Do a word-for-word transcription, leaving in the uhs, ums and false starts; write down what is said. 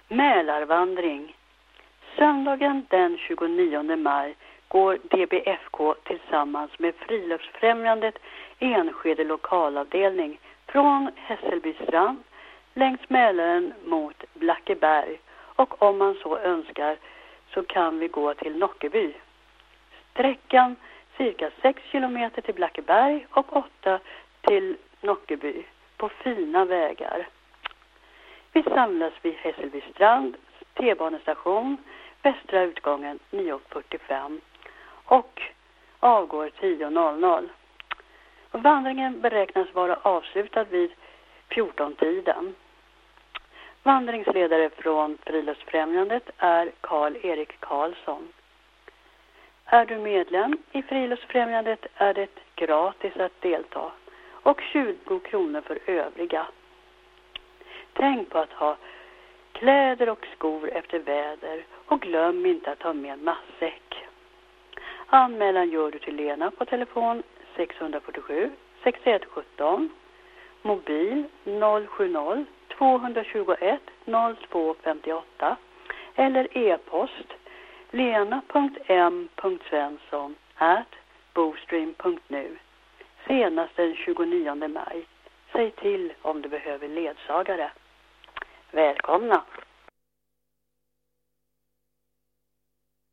Mälarvandring. Söndagen den tjugonionde maj går D B F K tillsammans med Friluftsfrämjandet Enskede lokalavdelning från Hässelby strand längs Mälaren mot Blackeberg, och om man så önskar så kan vi gå till Nockeby. Sträckan cirka sex kilometer till Blackeberg och åtta till Nockeby på fina vägar. Vi samlas vid Hässelby strand, T-banestation, västra utgången nio fyrtiofem och avgår tio noll noll. Vandringen beräknas vara avslutad vid fjorton-tiden. Vandringsledare från Friluftsfrämjandet är Karl-Erik Karlsson. Är du medlem i Friluftsfrämjandet är det gratis att delta och tjugo kronor för övriga. Tänk på att ha kläder och skor efter väder och glöm inte att ta med matsäck. Anmälan gör du till Lena på telefon sex fyra sju, sex ett ett sju, mobil noll sju noll, två två ett, noll två fem åtta eller e-post lena punkt m punkt svensson at bostream punkt nu senast den tjugonionde maj. Säg till om du behöver ledsagare. Välkomna!